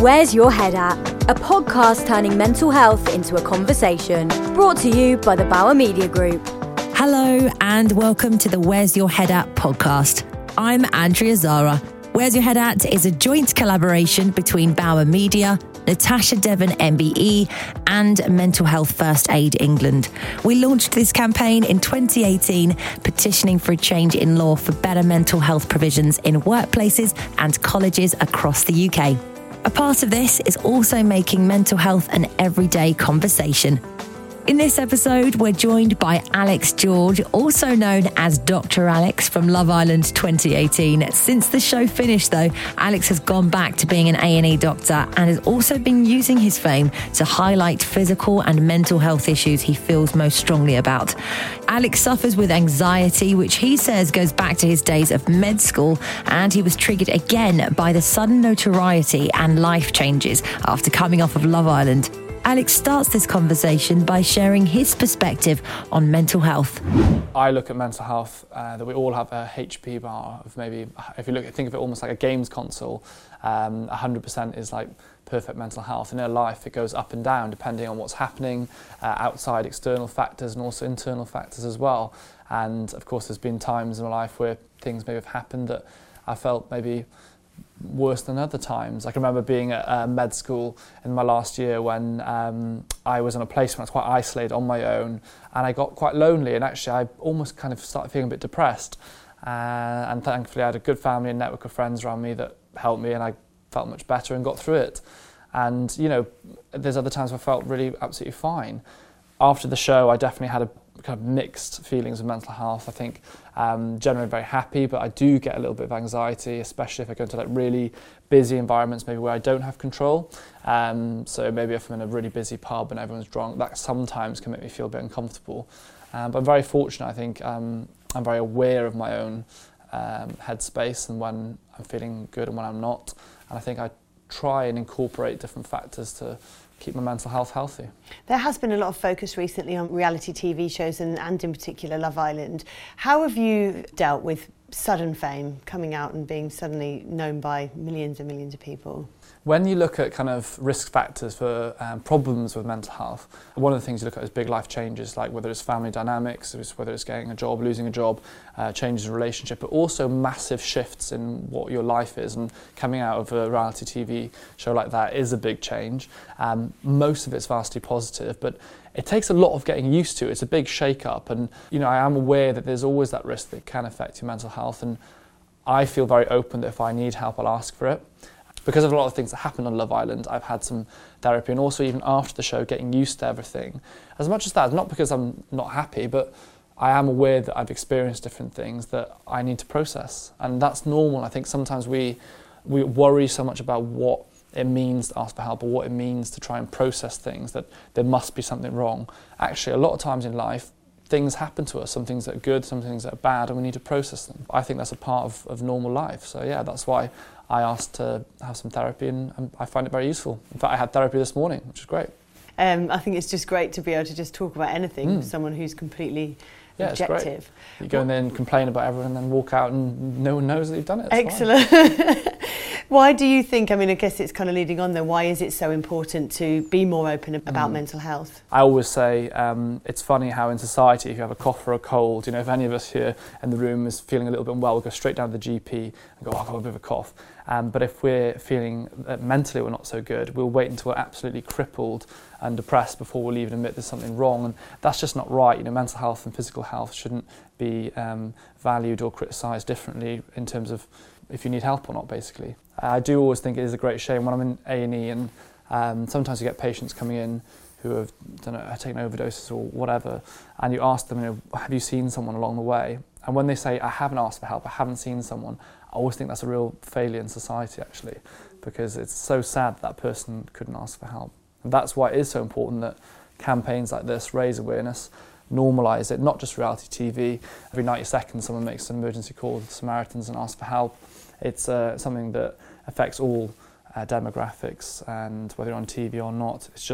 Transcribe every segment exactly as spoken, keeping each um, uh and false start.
Where's Your Head At? A podcast turning mental health into a conversation. Brought to you by the Bauer Media Group. Hello and welcome to the Where's Your Head At podcast. I'm Andrea Zara. Where's Your Head At is a joint collaboration between Bauer Media, Natasha Devon M B E and Mental Health First Aid England. We launched this campaign in twenty eighteen, petitioning for a change in law for better mental health provisions in workplaces and colleges across the U K. A part of this is also making mental health an everyday conversation. In this episode, we're joined by Alex George, also known as Doctor Alex from Love Island twenty eighteen. Since the show finished, though, Alex has gone back to being an A and E doctor and has also been using his fame to highlight physical and mental health issues he feels most strongly about. Alex suffers with anxiety, which he says goes back to his days of med school, and he was triggered again by the sudden notoriety and life changes after coming off of Love Island. Alex starts this conversation by sharing his perspective on mental health. I look at mental health, uh, that we all have a H P bar of maybe, if you look, think of it almost like a games console, um, one hundred percent is like perfect mental health. In our life, it goes up and down depending on what's happening, uh, outside external factors and also internal factors as well. And of course, there's been times in my life where things may have happened that I felt maybe worse than other times. I can remember being at uh, med school in my last year when um, I was in a place where I was quite isolated on my own, and I got quite lonely, and actually I almost kind of started feeling a bit depressed, uh, and thankfully I had a good family and network of friends around me that helped me, and I felt much better and got through it. And you know, there's other times where I felt really absolutely fine. After the show, I definitely had a kind of mixed feelings of mental health. I think um, generally very happy, but I do get a little bit of anxiety, especially if I go into like really busy environments, maybe where I don't have control. Um, so maybe if I'm in a really busy pub and everyone's drunk, that sometimes can make me feel a bit uncomfortable. Um, but I'm very fortunate. I think um, I'm very aware of my own um, headspace and when I'm feeling good and when I'm not. And I think I try and incorporate different factors to keep my mental health healthy. There has been a lot of focus recently on reality T V shows and, and in particular Love Island. How have you dealt with sudden fame, coming out and being suddenly known by millions and millions of people? When you look at kind of risk factors for um, problems with mental health, one of the things you look at is big life changes, like whether it's family dynamics, whether it's getting a job, losing a job, uh, changes in relationship, but also massive shifts in what your life is. And coming out of a reality T V show like that is a big change. Um, most of it's vastly positive, but it takes a lot of getting used to. It's a big shake-up, and you know, I am aware that there's always that risk that can affect your mental health, and I feel very open that if I need help, I'll ask for it. Because of a lot of things that happened on Love Island, I've had some therapy, and also even after the show, getting used to everything. As much as that, not because I'm not happy, but I am aware that I've experienced different things that I need to process. And that's normal. I think sometimes we we worry so much about what it means to ask for help or what it means to try and process things, that there must be something wrong. Actually, a lot of times in life, things happen to us, some things that are good, some things that are bad, and we need to process them. I think that's a part of, of normal life. So yeah, that's why I asked to have some therapy, and, and I find it very useful. In fact, I had therapy this morning, which is great. Um, I think it's just great to be able to just talk about anything Mm. with someone who's completely Yeah, objective. it's great. You go in there and complain about everyone and then walk out and no one knows that you've done it. It's Excellent. Why do you think, I mean, I guess it's kind of leading on there, why is it so important to be more open about Mm. mental health? I always say um, it's funny how in society, if you have a cough or a cold, you know, if any of us here in the room is feeling a little bit unwell, we'll go straight down to the G P and go, oh, I've got a bit of a cough. Um, but if we're feeling that mentally we're not so good, we'll wait until we're absolutely crippled and depressed before we'll even admit there's something wrong. And that's just not right. You know, mental health and physical health shouldn't be um, valued or criticised differently in terms of if you need help or not, basically. I do always think it is a great shame when I'm in A and E and um, sometimes you get patients coming in who have don't know, have taken overdoses or whatever, and you ask them, you know, have you seen someone along the way? And when they say, I haven't asked for help, I haven't seen someone, I always think that's a real failure in society, actually, because it's so sad that, that person couldn't ask for help. And that's why it is so important that campaigns like this raise awareness, normalise it, not just reality T V. Every ninety seconds someone makes an emergency call to Samaritans and asks for help. It's uh, something that affects all uh, demographics, and whether you're on T V or not, it's just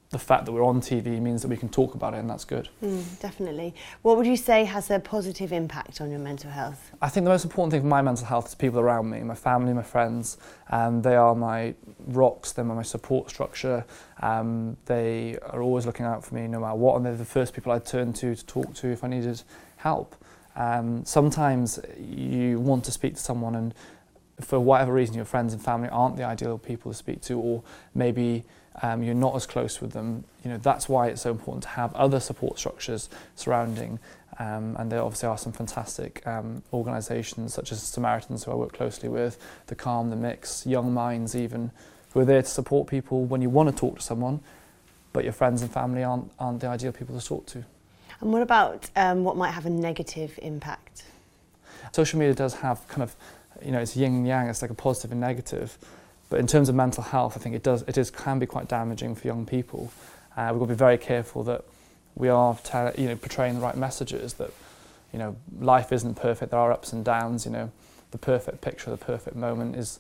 the fact that we're on T V means that we can talk about it, and that's good. Mm, definitely. What would you say has a positive impact on your mental health? I think the most important thing for my mental health is people around me, my family, my friends. Um, they are my rocks, they're my support structure. Um, they are always looking out for me no matter what, and they're the first people I'd turn to to talk to if I needed help. Um, sometimes you want to speak to someone, and for whatever reason your friends and family aren't the ideal people to speak to, or maybe um, you're not as close with them. You know, that's why it's so important to have other support structures surrounding, um, and there obviously are some fantastic um, organisations such as Samaritans, who I work closely with, The Calm, The Mix, Young Minds even, who are there to support people when you want to talk to someone, but your friends and family aren't, aren't the ideal people to talk to. And what about um, what might have a negative impact? Social media does have kind of, you know, it's yin and yang, it's like a positive and negative. But in terms of mental health, I think it does, it is, can be quite damaging for young people. Uh, we've got to be very careful that we are, tell, you know, portraying the right messages, that, you know, life isn't perfect, there are ups and downs, you know, the perfect picture, the perfect moment is,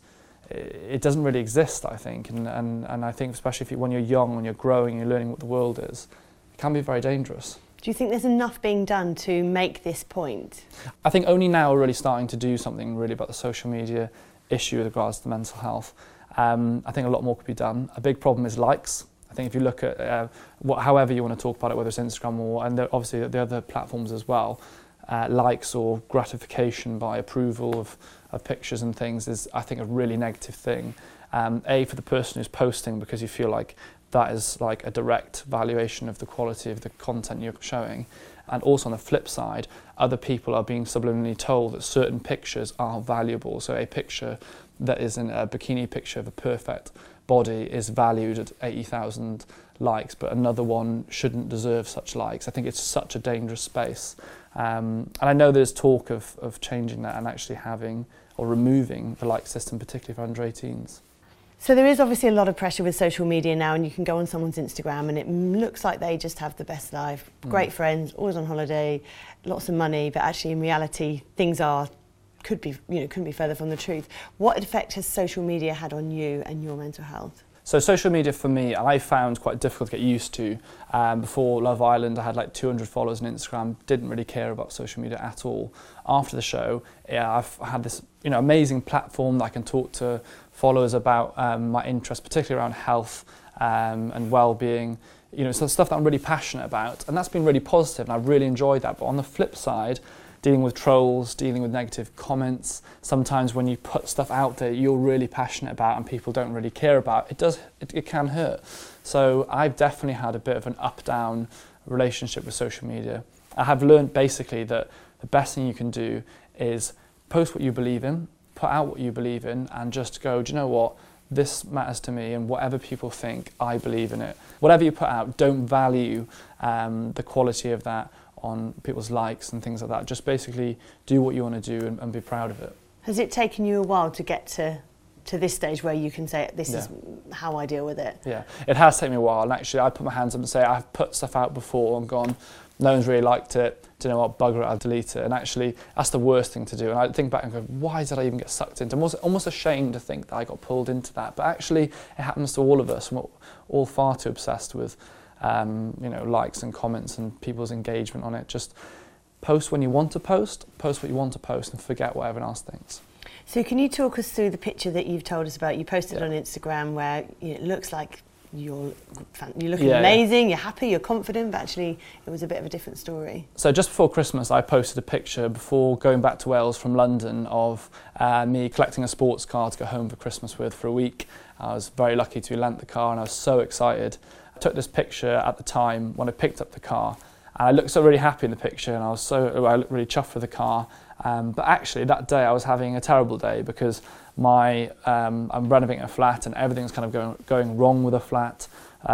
it doesn't really exist, I think. And, and, and I think especially if you, when you're young, when you're growing, you're learning what the world is, it can be very dangerous. Do you think there's enough being done to make this point? I think only now we're really starting to do something really about the social media issue with regards to mental health. Um, I think a lot more could be done. A big problem is likes. I think if you look at uh, what, however you want to talk about it, whether it's Instagram or, and obviously the other platforms as well, uh, likes or gratification by approval of, of pictures and things is, I think, a really negative thing. Um, a, for the person who's posting, because you feel like that is like a direct valuation of the quality of the content you're showing. And also on the flip side, other people are being subliminally told that certain pictures are valuable. So a picture that is in a bikini picture of a perfect body is valued at eighty thousand likes, but another one shouldn't deserve such likes. I think it's such a dangerous space. Um, and I know there's talk of, of changing that and actually having or removing the like system, particularly for under eighteens. So there is obviously a lot of pressure with social media now, and you can go on someone's Instagram and it looks like they just have the best life, great mm. friends, always on holiday, lots of money, but actually in reality things are could be you know couldn't be further from the truth. What effect has social media had on you and your mental health? So social media for me, I found quite difficult to get used to. Um, before Love Island, I had like two hundred followers on Instagram, didn't really care about social media at all. After the show, yeah, I've had this you know amazing platform that I can talk to followers about um, my interests, particularly around health um, and well-being. You know, so stuff that I'm really passionate about, and that's been really positive, and I've really enjoyed that. But on the flip side, dealing with trolls, dealing with negative comments, sometimes when you put stuff out there you're really passionate about and people don't really care about, it does, it, it can hurt. So I've definitely had a bit of an up-down relationship with social media. I have learned basically that the best thing you can do is post what you believe in, put out what you believe in, and just go, do you know what? This matters to me, and whatever people think, I believe in it. Whatever you put out, don't value um, the quality of that on people's likes and things like that. Just basically do what you want to do and, and be proud of it. Has it taken you a while to get to to this stage where you can say this yeah. is how I deal with it? Yeah, it has taken me a while, and actually I put my hands up and say I've put stuff out before and gone, no one's really liked it, do you know what, bugger it, I'll delete it. And actually that's the worst thing to do, and I think back and go, why did I even get sucked into it? I'm almost, almost ashamed to think that I got pulled into that, but actually it happens to all of us, and we're all far too obsessed with Um, you know, likes and comments and people's engagement on it. Just post when you want to post, post what you want to post, and forget what everyone else thinks. So can you talk us through the picture that you've told us about? You posted yeah. on Instagram where you know, it looks like you're you're looking yeah, amazing, yeah. you're happy, you're confident, but actually it was a bit of a different story. So just before Christmas I posted a picture before going back to Wales from London of uh, me collecting a sports car to go home for Christmas with for a week. I was very lucky to be lent the car, and I was so excited. I took this picture at the time when I picked up the car, and I looked so really happy in the picture, and I was so I looked really chuffed with the car. Um, but actually that day I was having a terrible day because my um, I'm renovating a flat and everything's kind of going going wrong with the flat.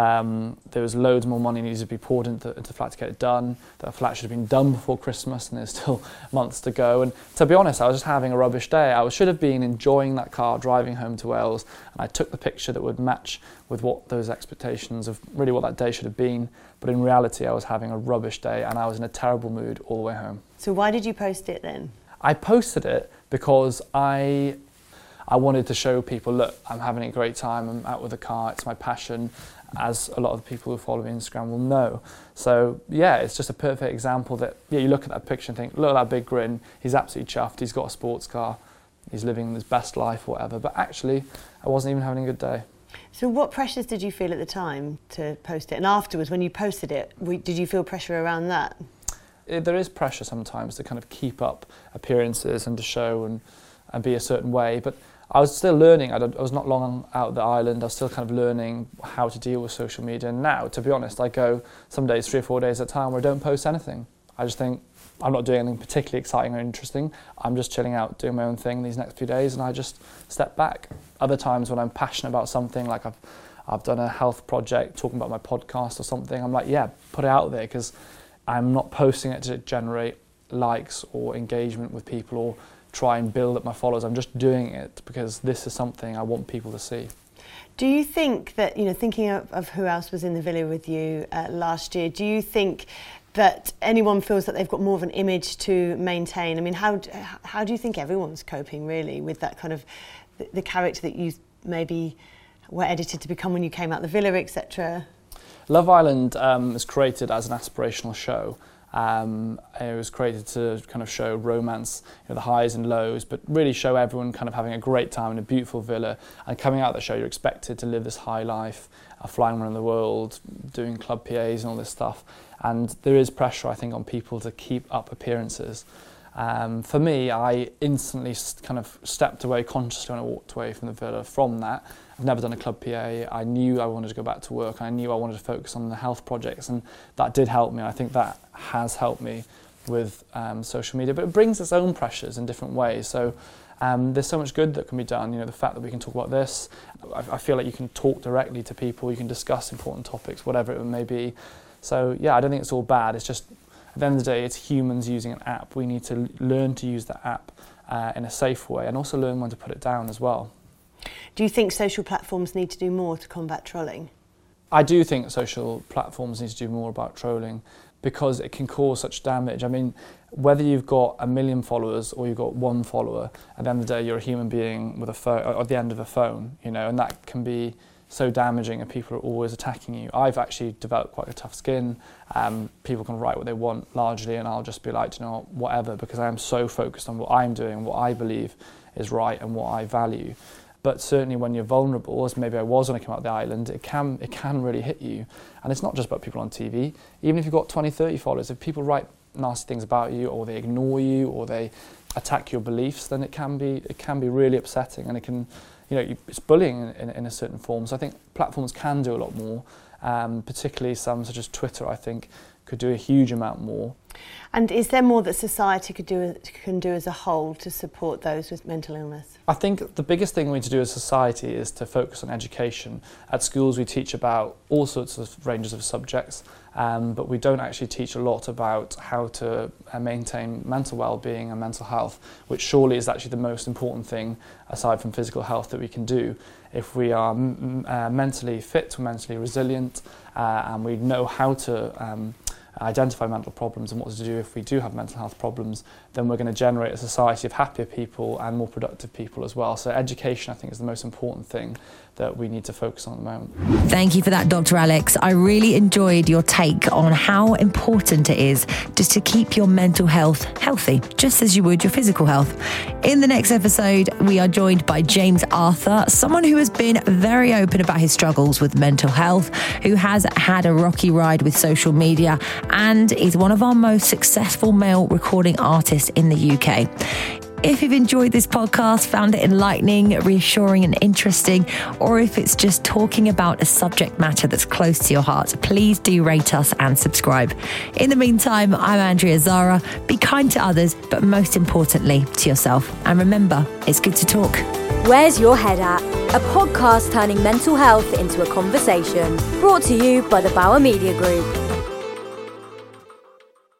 Um, there was loads more money needed to be poured into, into the flat to get it done. The flat should have been done before Christmas, and there's still months to go. And to be honest, I was just having a rubbish day. I should have been enjoying that car, driving home to Wales, and I took the picture that would match with what those expectations of really what that day should have been. But in reality, I was having a rubbish day, and I was in a terrible mood all the way home. So why did you post it then? I posted it because I... I wanted to show people, look, I'm having a great time, I'm out with a car, it's my passion, as a lot of the people who follow me on Instagram will know. So yeah, it's just a perfect example that, yeah, you look at that picture and think, look at that big grin, he's absolutely chuffed, he's got a sports car, he's living his best life or whatever, but actually I wasn't even having a good day. So what pressures did you feel at the time to post it? And afterwards, when you posted it, did you feel pressure around that? It, there is pressure sometimes to kind of keep up appearances and to show and, and be a certain way, but I was still learning. I was not long out of the island. I was still kind of learning how to deal with social media. And now, to be honest, I go some days, three or four days at a time, where I don't post anything. I just think I'm not doing anything particularly exciting or interesting. I'm just chilling out, doing my own thing these next few days, and I just step back. Other times when I'm passionate about something, like I've I've done a health project, talking about my podcast or something, I'm like, yeah, put it out there, because I'm not posting it to generate likes or engagement with people or try and build up my followers. I'm just doing it because this is something I want people to see. Do you think that, you know, thinking of, of who else was in the villa with you uh, last year, do you think that anyone feels that they've got more of an image to maintain? I mean, how how do you think everyone's coping really with that kind of the, the character that you maybe were edited to become when you came out the villa, et cetera? Love Island um, was created as an aspirational show. Um, it was created to kind of show romance, you know, the highs and lows, but really show everyone kind of having a great time in a beautiful villa. And coming out of the show, you're expected to live this high life, uh, flying around the world, doing club P As and all this stuff. And there is pressure, I think, on people to keep up appearances. Um, for me, I instantly kind of stepped away consciously when I walked away from the villa from that. I've never done a club P A. I knew I wanted to go back to work. I knew I wanted to focus on the health projects, and that did help me. I think that has helped me with um, social media, but it brings its own pressures in different ways. So um, there's so much good that can be done. You know, the fact that we can talk about this, I, I feel like you can talk directly to people, you can discuss important topics, whatever it may be. So yeah, I don't think it's all bad. It's just, at the end of the day, it's humans using an app. We need to learn to use that app uh, in a safe way, and also learn when to put it down as well. Do you think social platforms need to do more to combat trolling? I do think social platforms need to do more about trolling, because it can cause such damage. I mean, whether you've got a million followers or you've got one follower, at the end of the day, you're a human being with a phone, at the end of a phone, you know, and that can be so damaging, and people are always attacking you. I've actually developed quite a tough skin. Um, people can write what they want largely, and I'll just be like, you know, whatever, because I am so focused on what I'm doing, what I believe is right and what I value. But certainly when you're vulnerable, as maybe I was when I came out of the island, it can it can really hit you. And it's not just about people on T V. Even if you've got twenty, thirty followers, if people write nasty things about you, or they ignore you, or they attack your beliefs, then it can be it can be really upsetting, and it can, you know, it's bullying in, in, in a certain form. So I think platforms can do a lot more, um, particularly some such as Twitter, I think, could do a huge amount more. And is there more that society could do can do as a whole to support those with mental illness? I think the biggest thing we need to do as society is to focus on education. At schools we teach about all sorts of ranges of subjects, um, but we don't actually teach a lot about how to uh, maintain mental well-being and mental health, which surely is actually the most important thing aside from physical health that we can do. If we are m- uh, mentally fit, mentally resilient, uh, and we know how to um, identify mental problems and what to do if we do have mental health problems, then we're going to generate a society of happier people and more productive people as well. So education, I think, is the most important thing that we need to focus on at the moment. Thank you for that, Doctor Alex. I really enjoyed your take on how important it is just to keep your mental health healthy, just as you would your physical health. In the next episode, we are joined by James Arthur, someone who has been very open about his struggles with mental health, who has had a rocky ride with social media, and is one of our most successful male recording artists in the U K. If you've enjoyed this podcast, found it enlightening, reassuring and interesting, or if it's just talking about a subject matter that's close to your heart, please do rate us and subscribe. In the meantime, I'm Andrea Zara. Be kind to others, but most importantly, to yourself. And remember, it's good to talk. Where's Your Head At? A podcast turning mental health into a conversation. Brought to you by the Bauer Media Group.